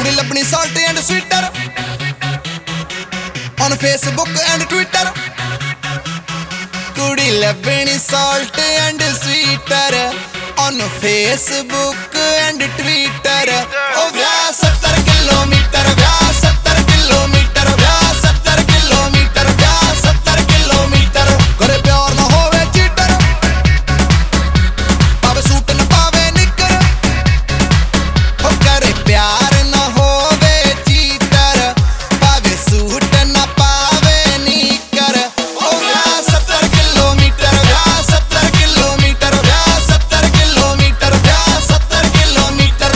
कुड़ी लभनी salty and sweeter on Facebook and Twitter. कुड़ी लभनी salty and sweeter on Facebook and Twitter. ओ व्याह 70 kilometre, व्याह 70 kilometre, व्याह 70 kilometre, व्याह 70 किलोमीटर। करे प्यार ना होवे चीटर, पावे सूट न पावे निकर। हो करे प्यार ना होवे चीटर, पावे सूट न पावे निकर। ओ व्याह 70 किलोमीटर, व्याह 70 किलोमीटर, व्याह 70 किलोमीटर, व्याह 70 किलोमीटर।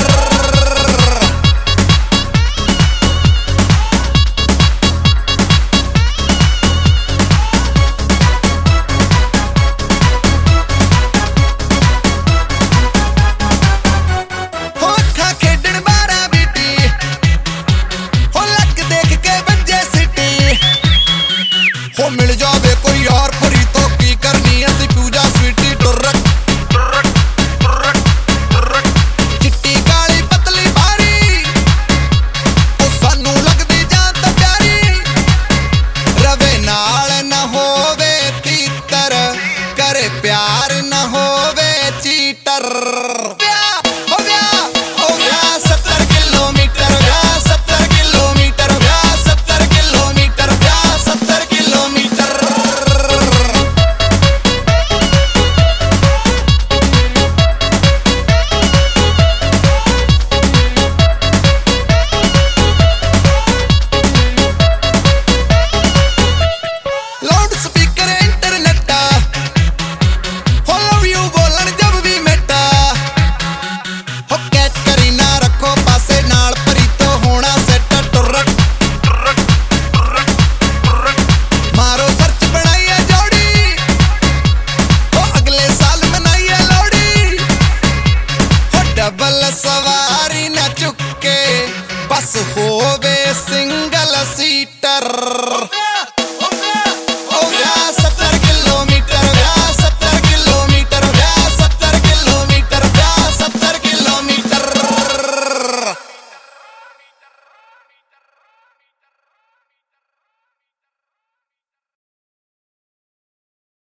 हो मिल जावे कोई यार फरी तो की करनी ऐसी पूजा स्वीटी टुरक चिट्टी काली पतली भारी ओ सानू लगदी जान तां प्यारी। रवे नाल न होवे तीतर, करे प्यार न होवे चीटर। डबल